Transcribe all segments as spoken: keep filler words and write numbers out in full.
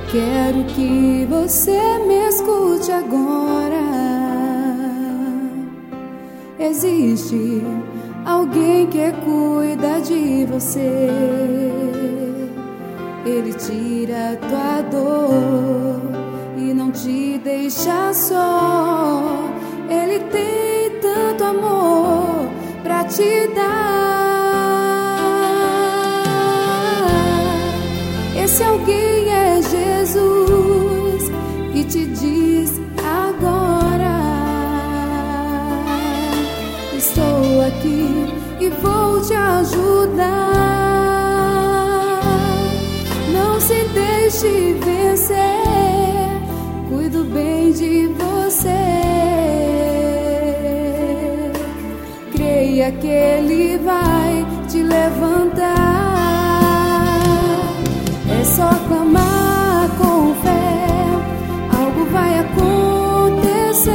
Quero que você me escute agora. Existe alguém que cuida de você. Ele tira tua dor e não te deixa só. Ele tem tanto amor pra te dar. Esse alguém é Jesus que te diz agora: estou aqui e vou te ajudar. Não se deixe vencer, cuido bem de você. Creia que Ele vai te levantar. É só clamar com fé, algo vai acontecer.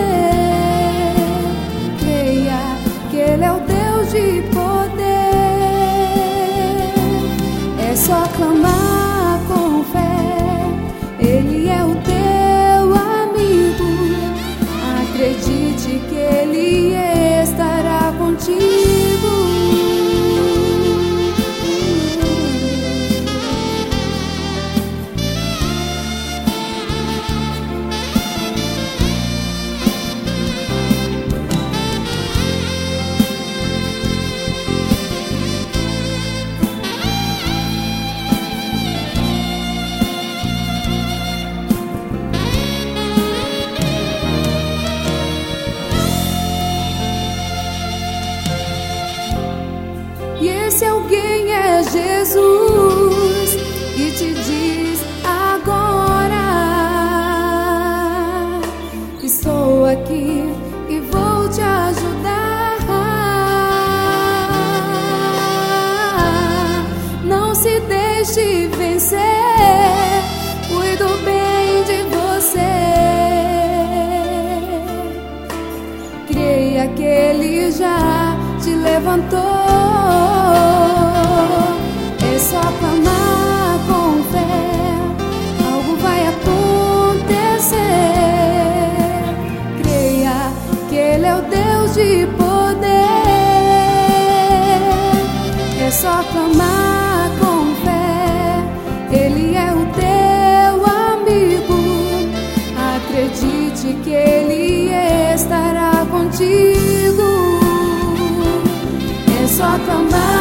Creia que Ele é o Deus de poder. É só clamar com fé, Ele é o teu amigo. Acredite que Ele estará contigo. E esse alguém é Jesus que te diz agora: estou aqui e vou te ajudar. Não se deixe vencer, cuido bem de você. Creia que Ele já te levantou. É só clamar com fé, algo vai acontecer. Creia que Ele é o Deus de poder. É só clamar com fé, Ele é o teu amigo. Acredite que Ele estará contigo. É só clamar